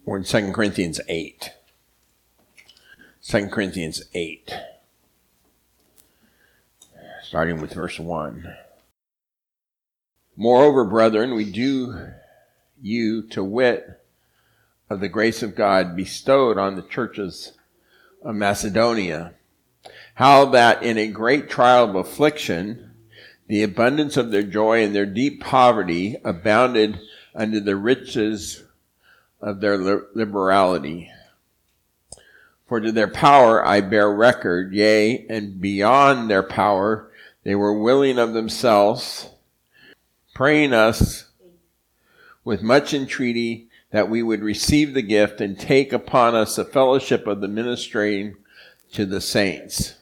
We're in 2 Corinthians 8. 2 Corinthians 8. Starting with verse 1. Moreover, brethren, we do you to wit of the grace of God bestowed on the churches of Macedonia, how that in a great trial of affliction, the abundance of their joy and their deep poverty abounded unto the riches of their liberality. For to their power I bear record, yea, and beyond their power they were willing of themselves, praying us with much entreaty that we would receive the gift and take upon us the fellowship of the ministering to the saints.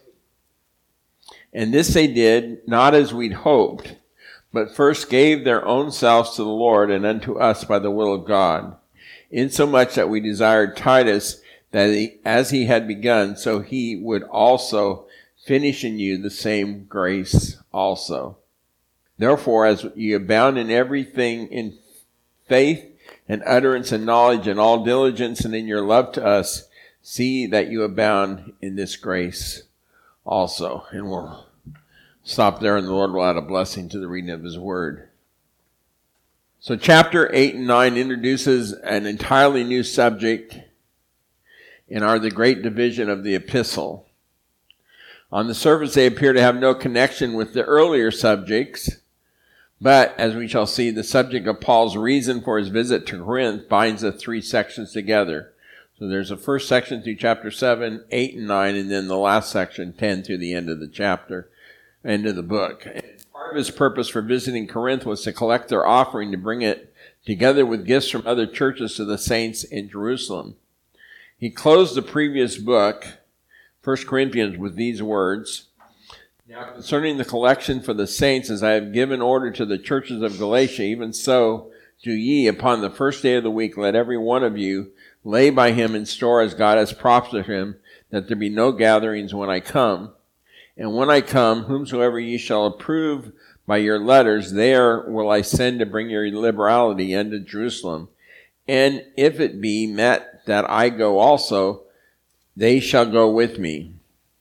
And this they did, not as we'd hoped, but first gave their own selves to the Lord and unto us by the will of God, insomuch that we desired Titus that as he had begun, so he would also finish in you the same grace also. Therefore, as ye abound in everything in faith and utterance and knowledge and all diligence and in your love to us, see that you abound in this grace also. And we'll stop there, and the Lord will add a blessing to the reading of his word. So chapter 8 and 9 introduces an entirely new subject and are the great division of the epistle. On the surface, they appear to have no connection with the earlier subjects, but as we shall see, the subject of Paul's reason for his visit to Corinth binds the three sections together. So there's a first section through chapter 7, 8, and 9, and then the last section, 10, through the end of the chapter, end of the book. And part of his purpose for visiting Corinth was to collect their offering to bring it together with gifts from other churches to the saints in Jerusalem. He closed the previous book, 1 Corinthians, with these words, Now concerning the collection for the saints, as I have given order to the churches of Galatia, even so do ye, upon the first day of the week, let every one of you lay by him in store as God has promised him, that there be no gatherings when I come. And when I come, whomsoever ye shall approve by your letters, there will I send to bring your liberality unto Jerusalem. And if it be met that I go also, they shall go with me.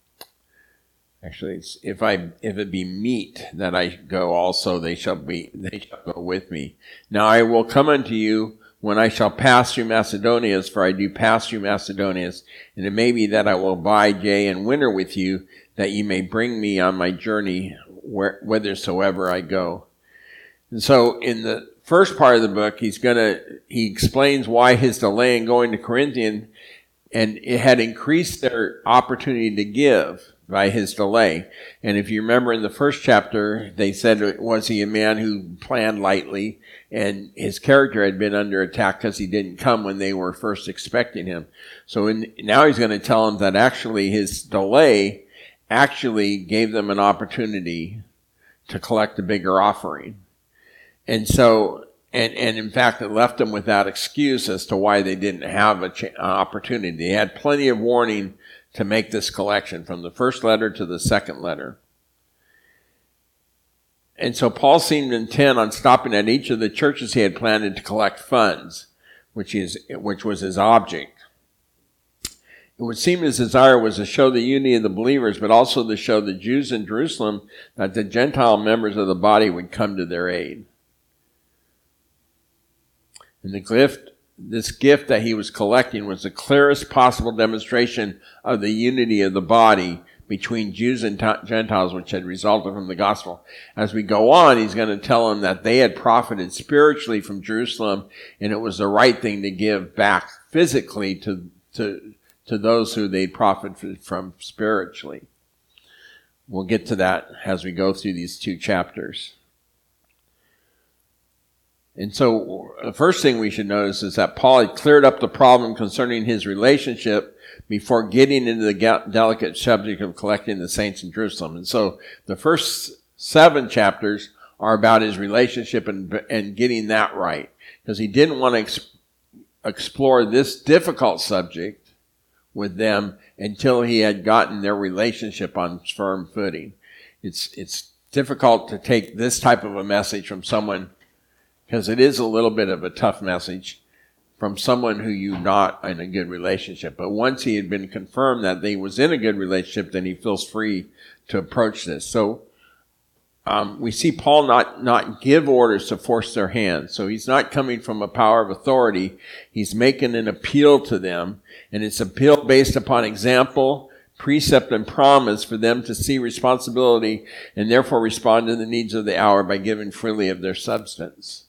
Actually, it's if it be meet that I go also, they shall go with me. Now I will come unto you when I shall pass through Macedonia, for I do pass through Macedonia, and it may be that I will abide yea and winter with you, that ye may bring me on my journey whithersoever I go. And so in the first part of the book, he explains why his delay in going to Corinthian, and it had increased their opportunity to give by his delay. And if you remember in the first chapter, they said, was he a man who planned lightly, and his character had been under attack because he didn't come when they were first expecting him. So now he's going to tell them that actually his delay actually gave them an opportunity to collect a bigger offering. And so, and in fact, it left them without excuse as to why they didn't have an opportunity. They had plenty of warning to make this collection from the first letter to the second letter. And so Paul seemed intent on stopping at each of the churches he had planted to collect funds, which was his object. It would seem his desire was to show the unity of the believers, but also to show the Jews in Jerusalem that the Gentile members of the body would come to their aid. And this gift that he was collecting was the clearest possible demonstration of the unity of the body between Jews and Gentiles, which had resulted from the gospel. As we go on, he's going to tell them that they had profited spiritually from Jerusalem, and it was the right thing to give back physically to those who they profited from spiritually. We'll get to that as we go through these two chapters. And so the first thing we should notice is that Paul had cleared up the problem concerning his relationship before getting into the delicate subject of collecting the saints in Jerusalem. And so the first 7 chapters are about his relationship and getting that right, because he didn't want to explore this difficult subject with them until he had gotten their relationship on firm footing. It's difficult to take this type of a message from someone, because it is a little bit of a tough message from someone who you're not in a good relationship. But once he had been confirmed that they was in a good relationship, then he feels free to approach this. So we see Paul not give orders to force their hand. So he's not coming from a power of authority. He's making an appeal to them, and it's appeal based upon example, precept, and promise for them to see responsibility and therefore respond to the needs of the hour by giving freely of their substance.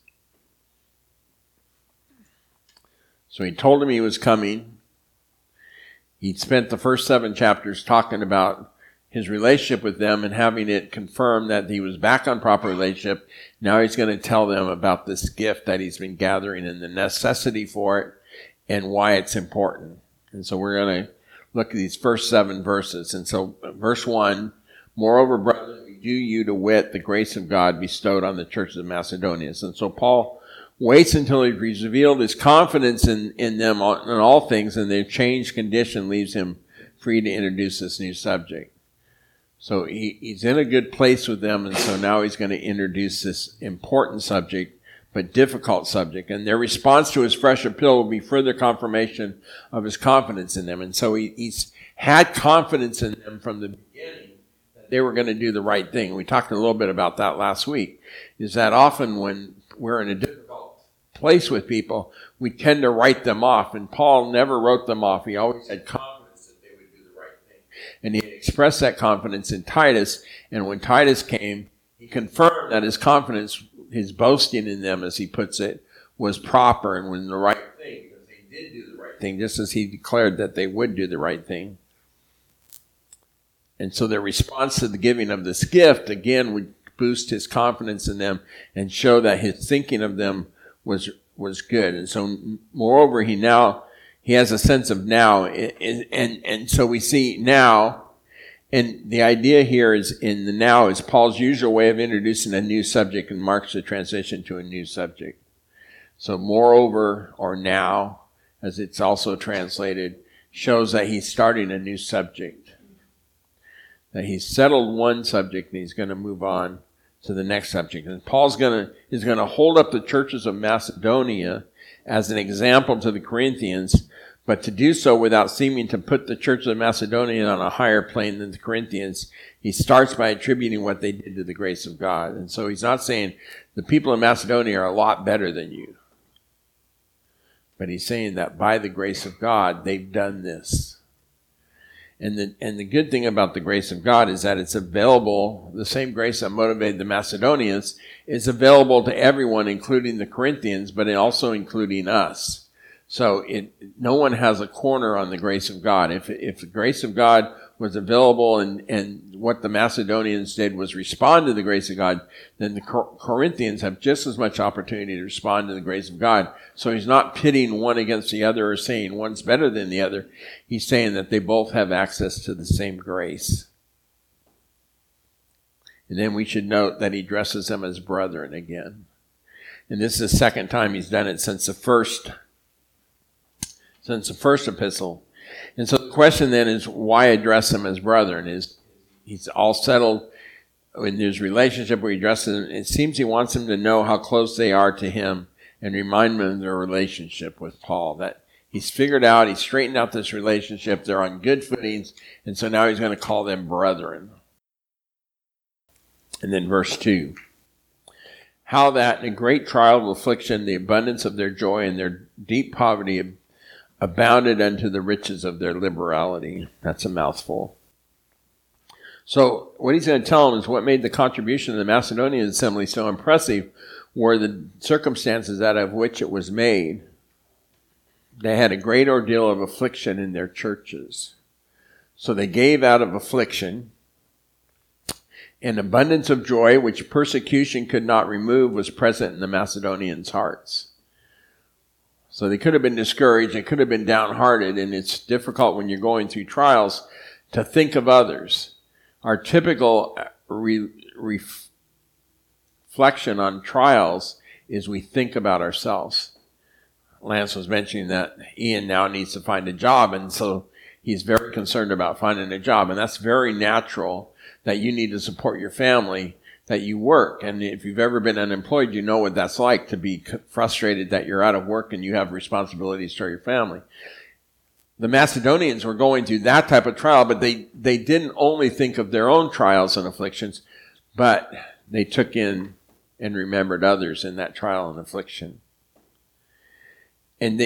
So he told him he was coming. He'd spent the first 7 chapters talking about his relationship with them and having it confirmed that he was back on proper relationship. Now he's going to tell them about this gift that he's been gathering and the necessity for it and why it's important. And so we're going to look at these first 7 verses. And so verse 1, moreover, brethren, we do you to wit the grace of God bestowed on the churches of Macedonia. And so Paul waits until he's revealed his confidence in them in all things, and their changed condition leaves him free to introduce this new subject. So he's in a good place with them, and so now he's going to introduce this important subject, but difficult subject. And their response to his fresh appeal will be further confirmation of his confidence in them. And so he's had confidence in them from the beginning that they were going to do the right thing. We talked a little bit about that last week, is that often when we're in a difficult place with people, we tend to write them off. And Paul never wrote them off. He always had confidence that they would do the right thing. And he expressed that confidence in Titus. And when Titus came, he confirmed that his confidence, his boasting in them, as he puts it, was proper and was the right thing, because they did do the right thing, just as he declared that they would do the right thing. And so their response to the giving of this gift, again, would boost his confidence in them and show that his thinking of them was good. And so, moreover, he has a sense of now, and so we see now. And the idea here is in the now is Paul's usual way of introducing a new subject and marks the transition to a new subject. So moreover, or now, as it's also translated, shows that he's starting a new subject. That he's settled one subject and he's going to move on to the next subject. And Paul's is going to hold up the churches of Macedonia as an example to the Corinthians, but to do so without seeming to put the church of Macedonia on a higher plane than the Corinthians. He starts by attributing what they did to the grace of God. And so he's not saying the people of Macedonia are a lot better than you. But he's saying that by the grace of God, they've done this. And the good thing about the grace of God is that it's available, the same grace that motivated the Macedonians is available to everyone, including the Corinthians, but also including us. So no one has a corner on the grace of God. If the grace of God was available and what the Macedonians did was respond to the grace of God, then the Corinthians have just as much opportunity to respond to the grace of God. So he's not pitting one against the other or saying one's better than the other. He's saying that they both have access to the same grace. And then we should note that he addresses them as brethren again. And this is the second time he's done it since the first epistle. And so the question then is, why address them as brethren? He's all settled in his relationship where he addresses them. It seems he wants them to know how close they are to him and remind them of their relationship with Paul. That he's straightened out this relationship. They're on good footings. And so now he's going to call them brethren. And then verse 2. How that in a great trial of affliction, the abundance of their joy and their deep poverty abounded unto the riches of their liberality. That's a mouthful. So what he's going to tell them is what made the contribution of the Macedonian assembly so impressive were the circumstances out of which it was made. They had a great ordeal of affliction in their churches. So they gave out of affliction. An abundance of joy, which persecution could not remove, was present in the Macedonians' hearts. So they could have been discouraged, they could have been downhearted, and it's difficult when you're going through trials to think of others. Our typical reflection on trials is we think about ourselves. Lance was mentioning that Ian now needs to find a job, and so he's very concerned about finding a job, and that's very natural that you need to support your family, that you work. And if you've ever been unemployed, you know what that's like, to be frustrated that you're out of work and you have responsibilities to your family. The Macedonians were going through that type of trial, but they didn't only think of their own trials and afflictions, but they took in and remembered others in that trial and affliction. And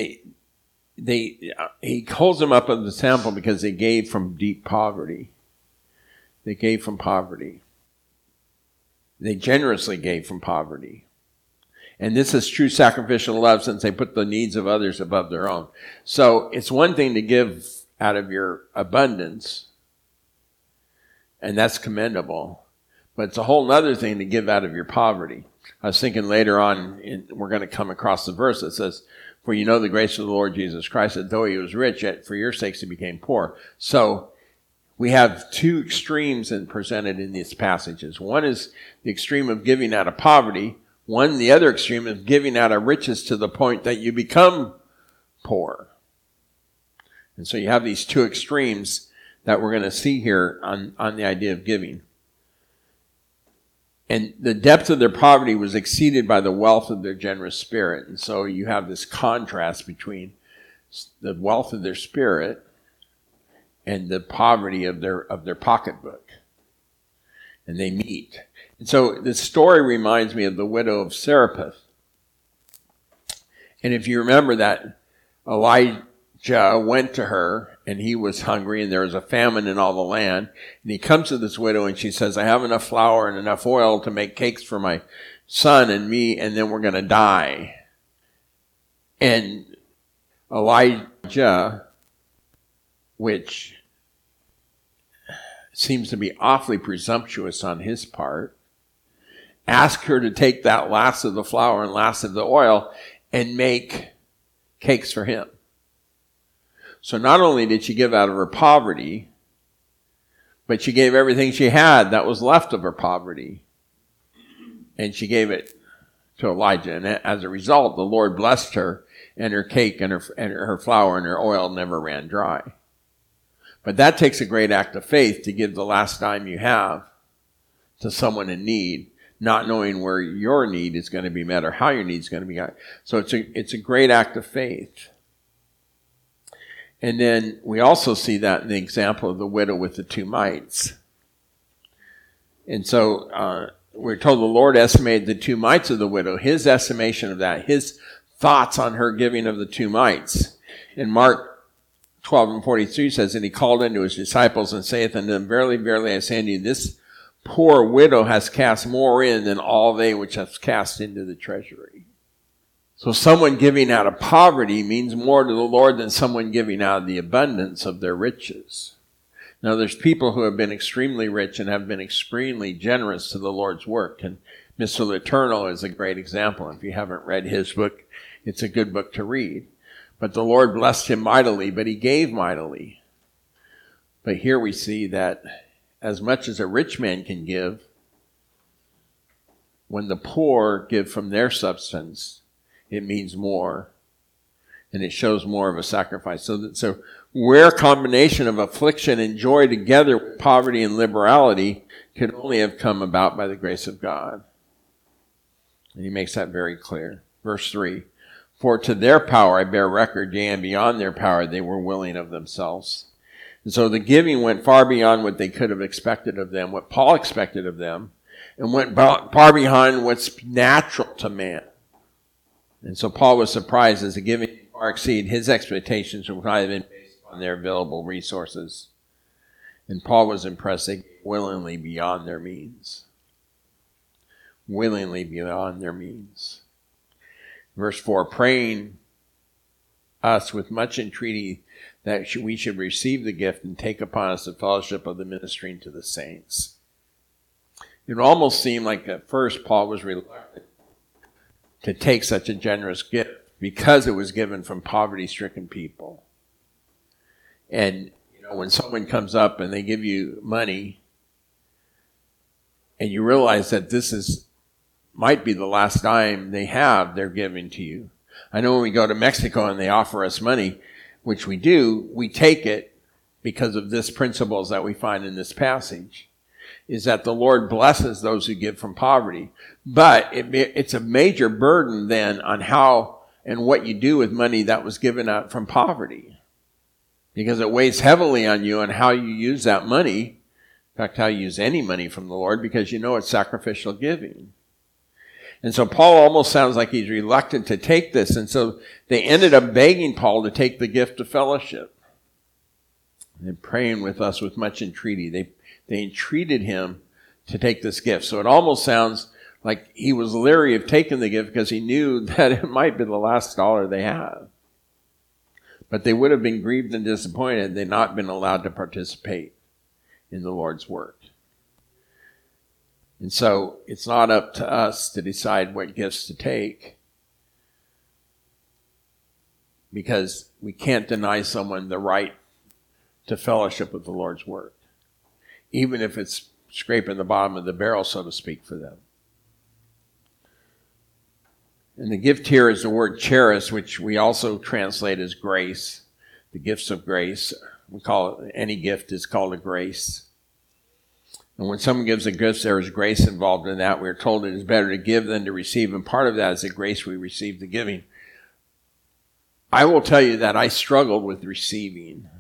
he holds them up as a sample because they gave from deep poverty. They gave from poverty. They generously gave from poverty. And this is true sacrificial love, since they put the needs of others above their own. So it's one thing to give out of your abundance, and that's commendable. But it's a whole other thing to give out of your poverty. I was thinking later on, we're going to come across the verse that says, "For you know the grace of the Lord Jesus Christ, that though he was rich, yet for your sakes he became poor." So we have two extremes presented in these passages. One is the extreme of giving out of poverty. The other extreme is giving out of riches to the point that you become poor. And so you have these two extremes that we're going to see here on the idea of giving. And the depth of their poverty was exceeded by the wealth of their generous spirit. And so you have this contrast between the wealth of their spirit and the poverty of their pocketbook. And they meet. And so this story reminds me of the widow of Zarephath. And if you remember that Elijah went to her and he was hungry and there was a famine in all the land. And he comes to this widow and she says, "I have enough flour and enough oil to make cakes for my son and me, and then we're going to die." And Elijah, which seems to be awfully presumptuous on his part, asked her to take that last of the flour and last of the oil and make cakes for him. So not only did she give out of her poverty, but she gave everything she had that was left of her poverty. And she gave it to Elijah. And as a result, the Lord blessed her, and her cake and her flour and her oil never ran dry. But that takes a great act of faith, to give the last dime you have to someone in need, not knowing where your need is going to be met or how your need is going to be met. So it's a great act of faith. And then we also see that in the example of the widow with the 2 mites. And so we're told the Lord estimated the 2 mites of the widow, his estimation of that, his thoughts on her giving of the 2 mites. In Mark 12:43 says, "And he called unto his disciples and saith unto them, Verily, verily, I say unto you, this poor widow has cast more in than all they which have cast into the treasury." So someone giving out of poverty means more to the Lord than someone giving out of the abundance of their riches. Now, there's people who have been extremely rich and have been extremely generous to the Lord's work. And Mr. Letourneau is a great example. If you haven't read his book, it's a good book to read. But the Lord blessed him mightily, but he gave mightily. But here we see that as much as a rich man can give, when the poor give from their substance, it means more. And it shows more of a sacrifice. So where a combination of affliction and joy together with poverty and liberality could only have come about by the grace of God. And he makes that very clear. Verse 3, "For to their power I bear record, yea, and beyond their power they were willing of themselves." And so the giving went far beyond what they could have expected of them, what Paul expected of them, and went far beyond what's natural to man. And so Paul was surprised as the giving far exceeded his expectations, which might have been based on their available resources. And Paul was impressed they gave willingly beyond their means. Willingly beyond their means. Verse 4, "Praying us with much entreaty that we should receive the gift and take upon us the fellowship of the ministering to the saints." It almost seemed like at first Paul was reluctant to take such a generous gift because it was given from poverty-stricken people. And when someone comes up and they give you money and you realize that this might be the last dime they have, they're giving to you. I know when we go to Mexico and they offer us money, which we do, we take it because of this principles that we find in this passage. is that the Lord blesses those who give from poverty. But it's a major burden then on how and what you do with money that was given out from poverty. Because it weighs heavily on you and how you use that money. In fact, how you use any money from the Lord, because you know it's sacrificial giving. And so Paul almost sounds like he's reluctant to take this. And so they ended up begging Paul to take the gift of fellowship. And praying with us with much entreaty. They entreated him to take this gift. So it almost sounds like he was leery of taking the gift because he knew that it might be the last dollar they have. But they would have been grieved and disappointed had they not been allowed to participate in the Lord's work. And so it's not up to us to decide what gifts to take, because we can't deny someone the right to fellowship with the Lord's work, even if it's scraping the bottom of the barrel, so to speak, for them. And the gift here is the word charis, which we also translate as grace, the gifts of grace. We call it, any gift is called a grace. And when someone gives a gift, there is grace involved in that. We are told it is better to give than to receive, and part of that is the grace we receive the giving. I will tell you that I struggled with receiving.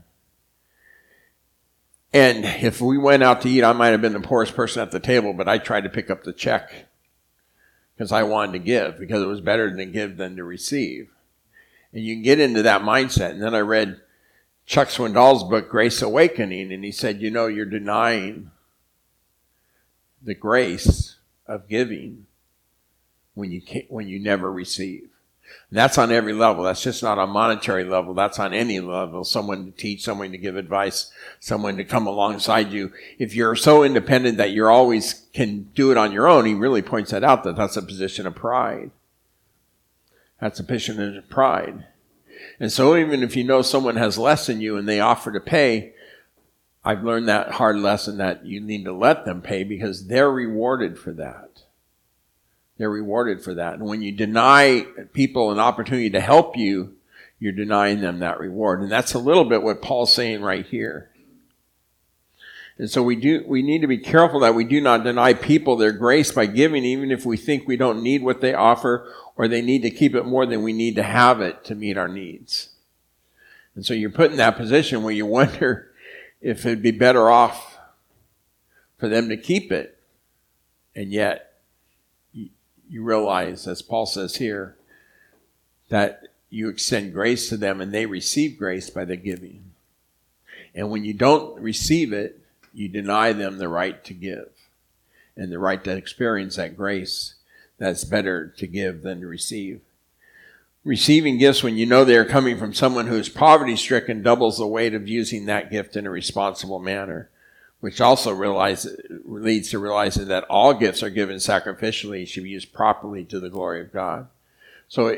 And if we went out to eat, I might have been the poorest person at the table, but I tried to pick up the check because I wanted to give, because it was better to give than to receive. And you can get into that mindset. And then I read Chuck Swindoll's book, Grace Awakening, and he said, you know, you're denying the grace of giving when you never receive. And that's on every level. That's just not on monetary level. That's on any level. Someone to teach, someone to give advice, someone to come alongside you. If you're so independent that you're always can do it on your own, he really points that out, that that's a position of pride. That's a position of pride. And so even if you know someone has less than you and they offer to pay, I've learned that hard lesson that you need to let them pay, because they're rewarded for that. They're rewarded for that. And when you deny people an opportunity to help you, you're denying them that reward. And that's a little bit what Paul's saying right here. And so we need to be careful that we do not deny people their grace by giving, even if we think we don't need what they offer, or they need to keep it more than we need to have it to meet our needs. And so you're put in that position where you wonder if it'd be better off for them to keep it. And yet, you realize, as Paul says here, that you extend grace to them and they receive grace by the giving. And when you don't receive it, you deny them the right to give and the right to experience that grace. That's better to give than to receive. Receiving gifts when you know they are coming from someone who is poverty-stricken doubles the weight of using that gift in a responsible manner, which also leads to realizing that all gifts are given sacrificially, should be used properly to the glory of God. So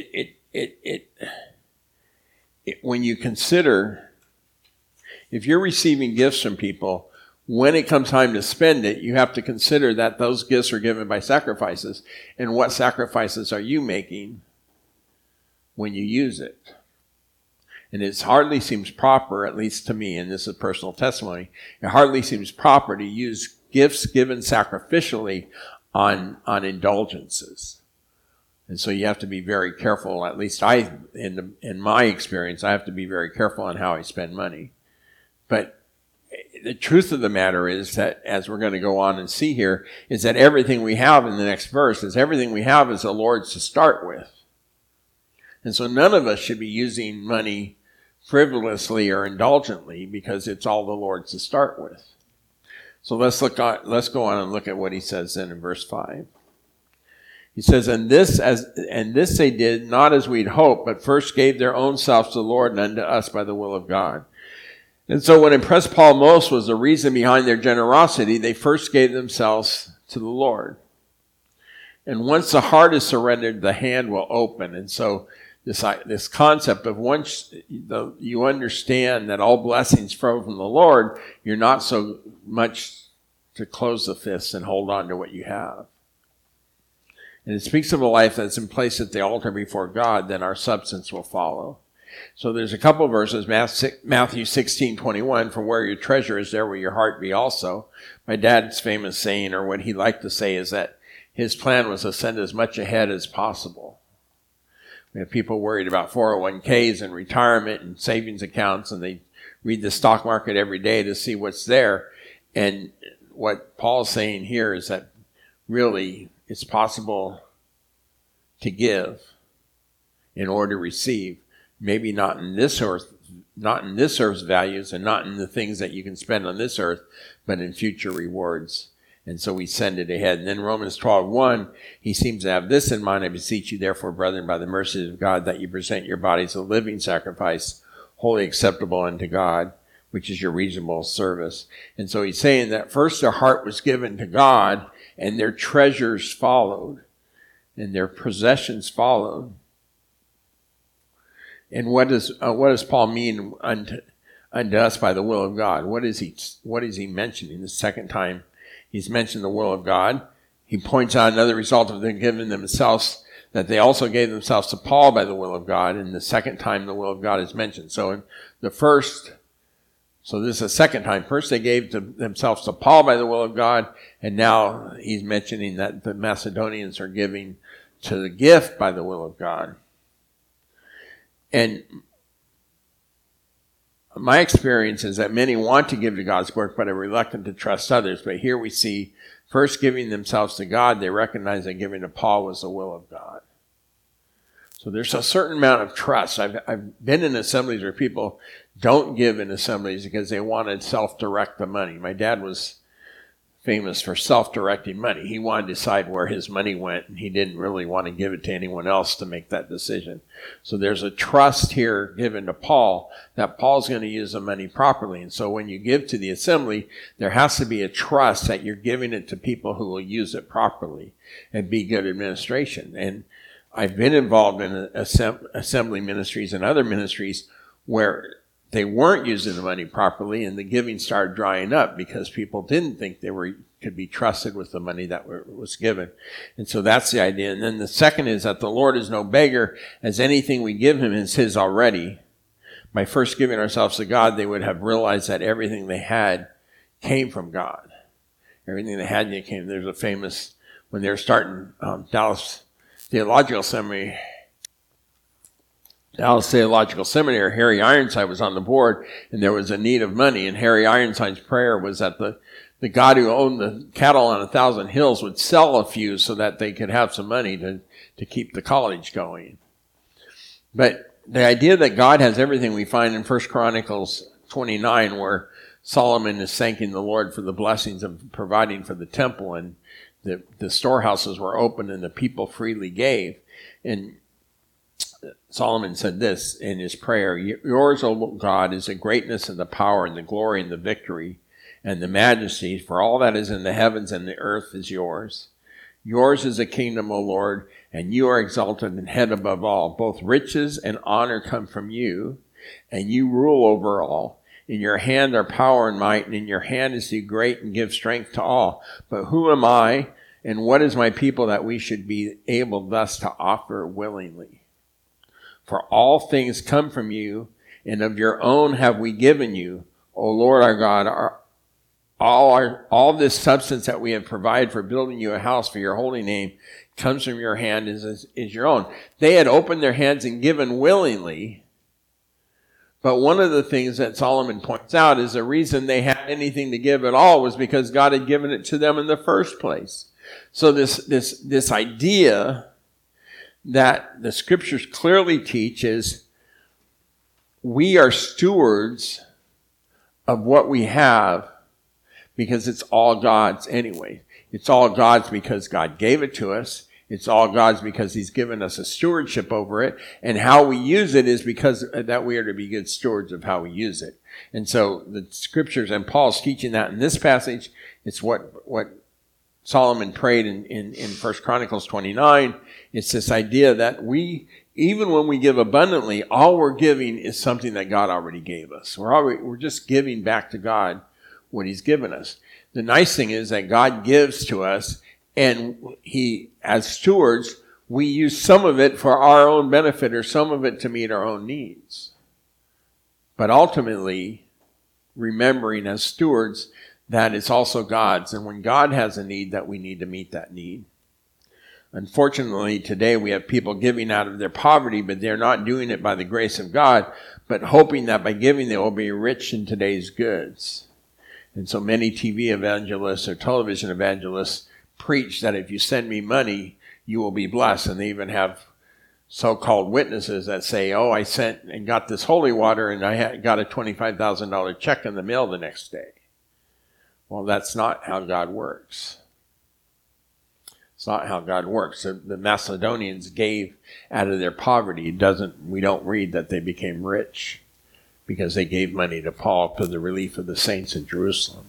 when you consider, if you're receiving gifts from people, when it comes time to spend it, you have to consider that those gifts are given by sacrifices. And what sacrifices are you making when you use it? And it hardly seems proper, at least to me, and this is personal testimony, it hardly seems proper to use gifts given sacrificially on indulgences. And so you have to be very careful, at least in my experience, I have to be very careful on how I spend money. But the truth of the matter is that, as we're going to go on and see here, is that everything we have in the next verse is everything we have is the Lord's to start with. And so none of us should be using money frivolously or indulgently, because it's all the Lord's to start with. So let's go on and look at what he says then in verse 5. He says, and this they did not as we'd hoped, but first gave their own selves to the Lord and unto us by the will of God. And so what impressed Paul most was the reason behind their generosity. They first gave themselves to the Lord. And once the heart is surrendered, the hand will open. And so this concept of once you understand that all blessings flow from the Lord, you're not so much to close the fists and hold on to what you have. And it speaks of a life that's in place at the altar before God, then our substance will follow. So there's a couple verses, Matthew 16:21, for where your treasure is, there will your heart be also. My dad's famous saying, or what he liked to say, is that his plan was to send as much ahead as possible. We have people worried about 401ks and retirement and savings accounts, and they read the stock market every day to see what's there. And what Paul's saying here is that really it's possible to give in order to receive. Maybe not in this earth's values and not in the things that you can spend on this earth, but in future rewards. And so we send it ahead. And then Romans 12:1, he seems to have this in mind. I beseech you, therefore, brethren, by the mercies of God, that you present your bodies a living sacrifice, wholly acceptable unto God, which is your reasonable service. And so he's saying that first their heart was given to God, and their treasures followed, and their possessions followed. And what does Paul mean unto us by the will of God? What is he mentioning? The second time he's mentioned the will of God, he points out another result of them giving themselves, that they also gave themselves to Paul by the will of God. And the second time the will of God is mentioned. So in the first, so this is the second time. First they gave themselves to Paul by the will of God, and now he's mentioning that the Macedonians are giving to the gift by the will of God. And my experience is that many want to give to God's work, but are reluctant to trust others. But here we see, first giving themselves to God, they recognize that giving to Paul was the will of God. So there's a certain amount of trust. I've been in assemblies where people don't give in assemblies because they want to self-direct the money. My dad was famous for self-directing money. He wanted to decide where his money went, and he didn't really want to give it to anyone else to make that decision. So there's a trust here given to Paul that Paul's going to use the money properly. And so when you give to the assembly, there has to be a trust that you're giving it to people who will use it properly and be good administration. And I've been involved in assembly ministries and other ministries where they weren't using the money properly, and the giving started drying up because people didn't think they could be trusted with the money that was given. And so that's the idea. And then the second is that the Lord is no beggar, as anything we give him is his already. By first giving ourselves to God, they would have realized that everything they had came from God. Everything they had came. There's a famous, when they were starting Dallas Theological Seminary, Harry Ironside was on the board, and there was a need of money, and Harry Ironside's prayer was that the God who owned the cattle on 1,000 hills would sell a few so that they could have some money to keep the college going. But the idea that God has everything we find in 1 Chronicles 29, where Solomon is thanking the Lord for the blessings of providing for the temple, and the storehouses were open and the people freely gave. And Solomon said this in his prayer, yours, O God, is the greatness and the power and the glory and the victory and the majesty, for all that is in the heavens and the earth is yours. Yours is the kingdom, O Lord, and you are exalted and head above all. Both riches and honor come from you, and you rule over all. In your hand are power and might, and in your hand is to do great and give strength to all. But who am I, and what is my people, that we should be able thus to offer willingly? For all things come from you, and of your own have we given you, O Lord our God. All this substance that we have provided for building you a house for your holy name comes from your hand, is your own. They had opened their hands and given willingly. But one of the things that Solomon points out is the reason they had anything to give at all was because God had given it to them in the first place. So this idea that the scriptures clearly teach is we are stewards of what we have because it's all God's anyway. It's all God's because God gave it to us. It's all God's because he's given us a stewardship over it. And how we use it is because that we are to be good stewards of how we use it. And so the scriptures, and Paul's teaching that in this passage, it's what Solomon prayed in 1 Chronicles 29. It's this idea that we, even when we give abundantly, all we're giving is something that God already gave us. We're just giving back to God what he's given us. The nice thing is that God gives to us, and he, as stewards, we use some of it for our own benefit or some of it to meet our own needs. But ultimately, remembering as stewards that it's also God's. And when God has a need, that we need to meet that need. Unfortunately, today we have people giving out of their poverty, but they're not doing it by the grace of God, but hoping that by giving they will be rich in today's goods. And so many TV evangelists or television evangelists preach that if you send me money, you will be blessed. And they even have so-called witnesses that say, oh, I sent and got this holy water and I got a $25,000 check in the mail the next day. Well, that's not how God works. It's not how God works. The Macedonians gave out of their poverty. We don't read that they became rich because they gave money to Paul for the relief of the saints in Jerusalem.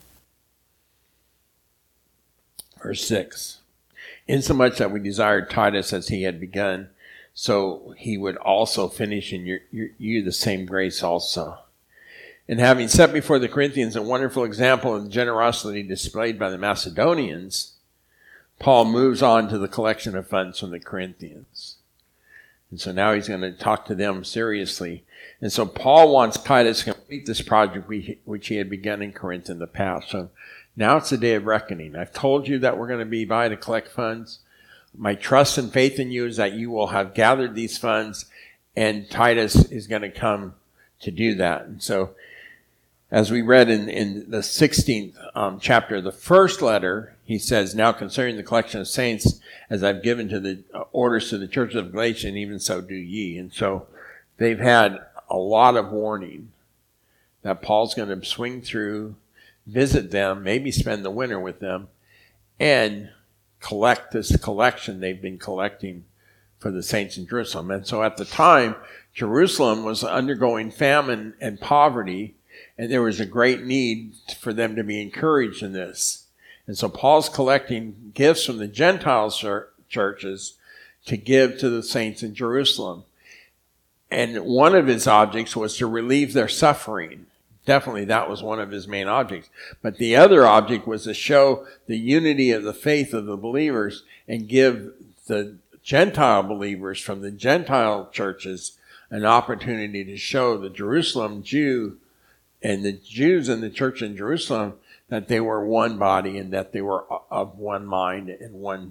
Verse 6. Insomuch that we desired Titus as he had begun, so he would also finish in you the same grace also. And having set before the Corinthians a wonderful example of the generosity displayed by the Macedonians, Paul moves on to the collection of funds from the Corinthians. And so now he's going to talk to them seriously. And so Paul wants Titus to complete this project which he had begun in Corinth in the past. So now it's the day of reckoning. I've told you that we're going to be by to collect funds. My trust and faith in you is that you will have gathered these funds, and Titus is going to come to do that. And so as we read in the 16th chapter of the first letter, he says, now concerning the collection of saints, as I've given to the orders to the churches of Galatia, and even so do ye. And so they've had a lot of warning that Paul's going to swing through, visit them, maybe spend the winter with them, and collect this collection they've been collecting for the saints in Jerusalem. And so at the time, Jerusalem was undergoing famine and poverty, and there was a great need for them to be encouraged in this. And so Paul's collecting gifts from the Gentile churches to give to the saints in Jerusalem. And one of his objects was to relieve their suffering. Definitely that was one of his main objects. But the other object was to show the unity of the faith of the believers and give the Gentile believers from the Gentile churches an opportunity to show the Jerusalem Jew and the Jews in the church in Jerusalem that they were one body and that they were of one mind and one.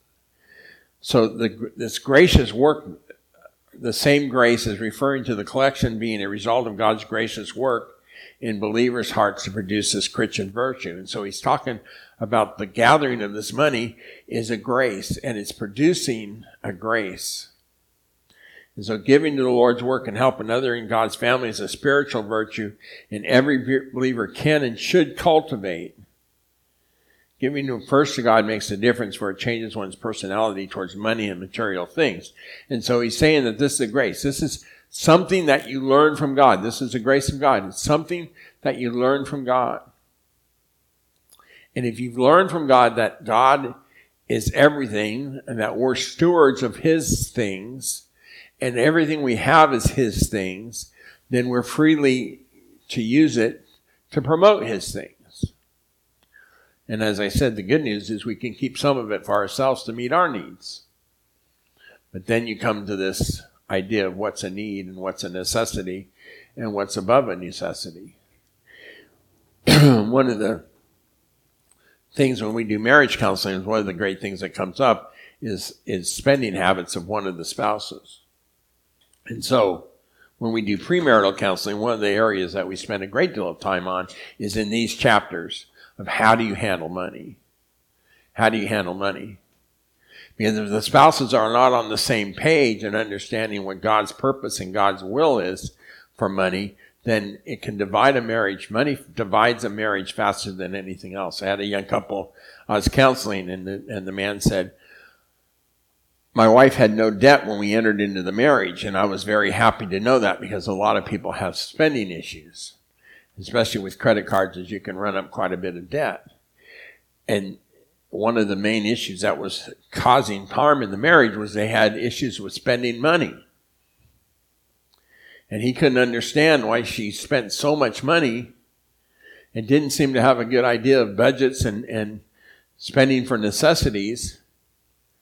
So this gracious work, the same grace is referring to the collection being a result of God's gracious work in believers' hearts to produce this Christian virtue. And so he's talking about the gathering of this money is a grace, and it's producing a grace. And so giving to the Lord's work and help another in God's family is a spiritual virtue, and every believer can and should cultivate. Giving first to God makes a difference where it changes one's personality towards money and material things. And so he's saying that this is a grace. This is something that you learn from God. This is the grace of God. It's something that you learn from God. And if you've learned from God that God is everything and that we're stewards of his things and everything we have is his things, then we're freely to use it to promote his things. And as I said, the good news is we can keep some of it for ourselves to meet our needs. But then you come to this idea of what's a need and what's a necessity and what's above a necessity. One of the things when we do marriage counseling, one of the great things that comes up is spending habits of one of the spouses. And so when we do premarital counseling, one of the areas that we spend a great deal of time on is in these chapters of how do you handle money? How do you handle money? Because if the spouses are not on the same page and understanding what God's purpose and God's will is for money, then it can divide a marriage. Money divides a marriage faster than anything else. I had a young couple I was counseling, and the man said, my wife had no debt when we entered into the marriage, and I was very happy to know that because a lot of people have spending issues, especially with credit cards, as you can run up quite a bit of debt. And one of the main issues that was causing harm in the marriage was they had issues with spending money. And he couldn't understand why she spent so much money and didn't seem to have a good idea of budgets and spending for necessities.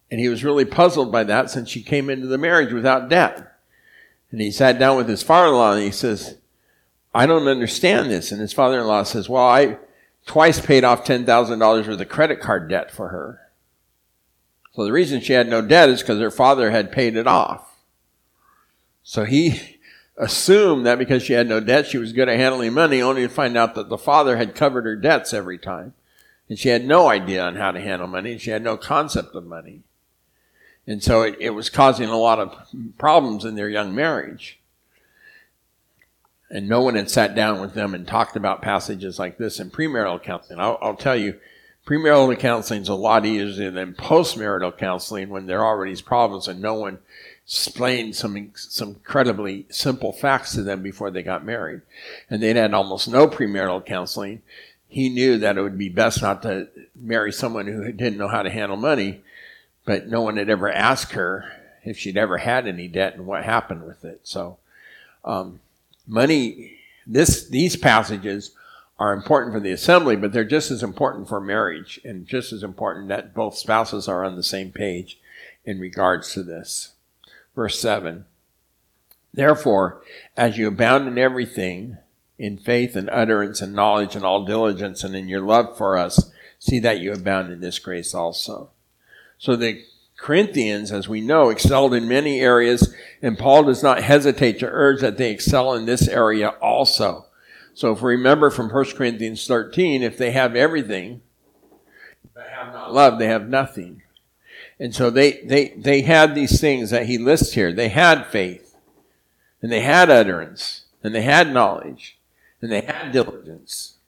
And he was really puzzled by that since she came into the marriage without debt. And he sat down with his father-in-law and he says, I don't understand this. And his father-in-law says, well, I twice paid off $10,000 worth of credit card debt for her. So the reason she had no debt is because her father had paid it off. So he assumed that because she had no debt, she was good at handling money, only to find out that the father had covered her debts every time. And she had no idea on how to handle money, and she had no concept of money. And so it was causing a lot of problems in their young marriage. And no one had sat down with them and talked about passages like this in premarital counseling. I'll tell you, premarital counseling is a lot easier than postmarital counseling when there are already these problems and no one explained some incredibly simple facts to them before they got married. And they'd had almost no premarital counseling. He knew that it would be best not to marry someone who didn't know how to handle money, but no one had ever asked her if she'd ever had any debt and what happened with it. So, money, these passages are important for the assembly, but they're just as important for marriage and just as important that both spouses are on the same page in regards to this. Verse 7, therefore, as you abound in everything, in faith and utterance and knowledge and all diligence and in your love for us, see that you abound in this grace also. So the Corinthians, as we know, excelled in many areas, and Paul does not hesitate to urge that they excel in this area also. So if we remember from 1 Corinthians 13, if they have everything, but have not love, they have nothing. And so they had these things that he lists here. They had faith, and they had utterance, and they had knowledge, and they had diligence.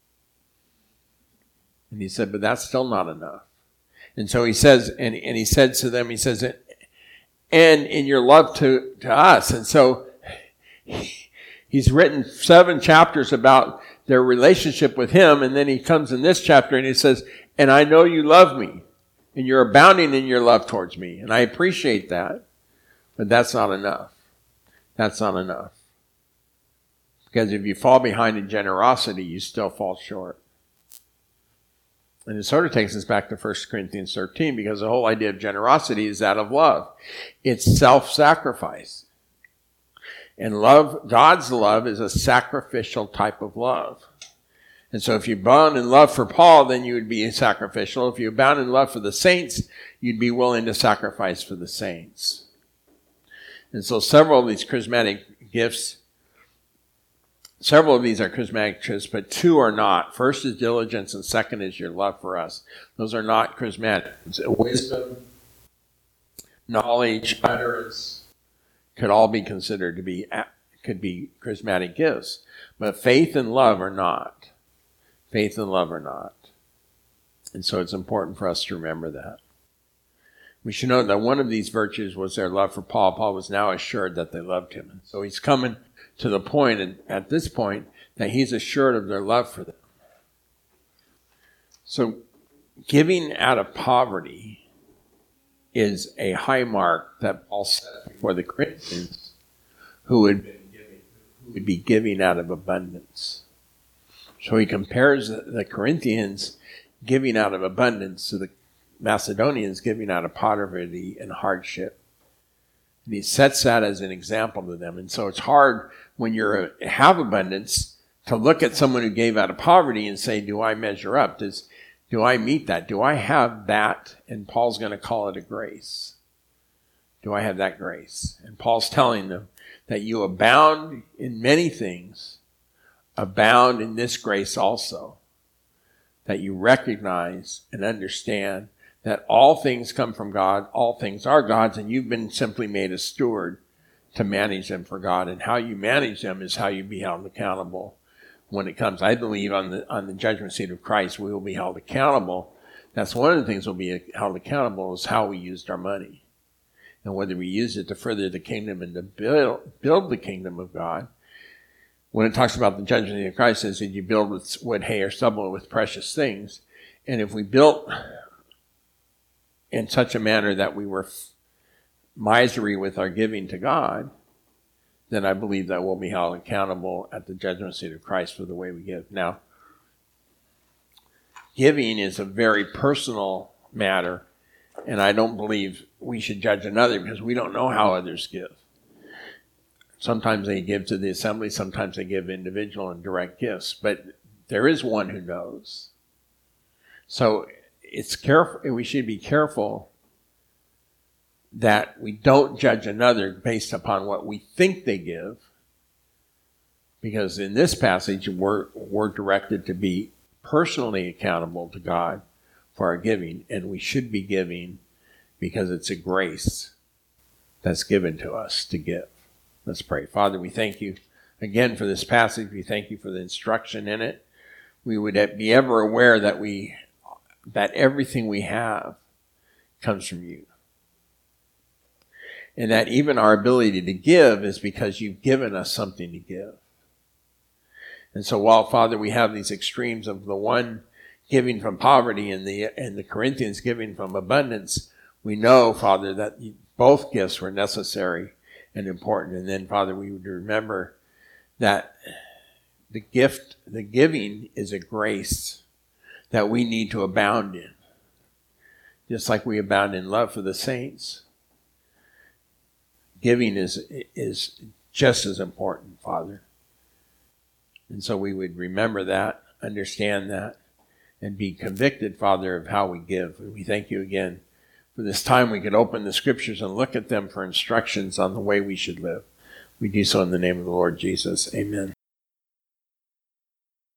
And he said, but that's still not enough. And so he says, and he said to them, he says, and in your love to us. And so he's written 7 chapters about their relationship with him. And then he comes in this chapter and he says, and I know you love me and you're abounding in your love towards me. And I appreciate that, but that's not enough. That's not enough. Because if you fall behind in generosity, you still fall short. And it sort of takes us back to 1 Corinthians 13, because the whole idea of generosity is that of love. It's self-sacrifice. And love, God's love, is a sacrificial type of love. And so if you abound in love for Paul, then you would be sacrificial. If you abound in love for the saints, you'd be willing to sacrifice for the saints. And so several of these charismatic gifts, several of these are charismatic gifts, but 2 are not. First is diligence, and second is your love for us. Those are not charismatic. Wisdom, knowledge, utterance could all be considered to be, could be charismatic gifts. But faith and love are not. Faith and love are not. And so it's important for us to remember that. We should note that one of these virtues was their love for Paul. Paul was now assured that they loved him. And so he's coming to the point, and at this point, that he's assured of their love for them. So giving out of poverty is a high mark that Paul set before the Corinthians, who would be giving out of abundance. So he compares the Corinthians giving out of abundance to the Macedonians giving out of poverty and hardship. And he sets that as an example to them. And so it's hard when you have abundance to look at someone who gave out of poverty and say, do I measure up? Do I meet that? Do I have that? And Paul's going to call it a grace. Do I have that grace? And Paul's telling them that you abound in many things, abound in this grace also. That you recognize and understand that all things come from God, all things are God's, and you've been simply made a steward to manage them for God. And how you manage them is how you be held accountable when it comes. I believe on the judgment seat of Christ, we will be held accountable. That's one of the things we'll be held accountable is how we used our money. And whether we used it to further the kingdom and to build the kingdom of God. When it talks about the judgment seat of Christ, it says, did you build with wood, hay, or stubble with precious things? And if we built in such a manner that we were miserly with our giving to God, then I believe that we'll be held accountable at the judgment seat of Christ for the way we give. Now, giving is a very personal matter, And I don't believe we should judge another because we don't know how others give. Sometimes they give to the assembly, sometimes they give individual and direct gifts, but there is one who knows. So it's careful. We should be careful that we don't judge another based upon what we think they give, because in this passage we're directed to be personally accountable to God for our giving, and we should be giving because it's a grace that's given to us to give. Let's pray. Father, we thank you again for this passage. We thank you for the instruction in it. We would be ever aware that everything we have comes from you. And that even our ability to give is because you've given us something to give. And so while, Father, we have these extremes of the one giving from poverty and the Corinthians giving from abundance, we know, Father, that both gifts were necessary and important. And then, Father, we would remember that the giving is a grace that we need to abound in. Just like we abound in love for the saints, giving is just as important, Father. And so we would remember that, understand that, and be convicted, Father, of how we give. And we thank you again for this time we could open the scriptures and look at them for instructions on the way we should live. We do so in the name of the Lord Jesus. Amen.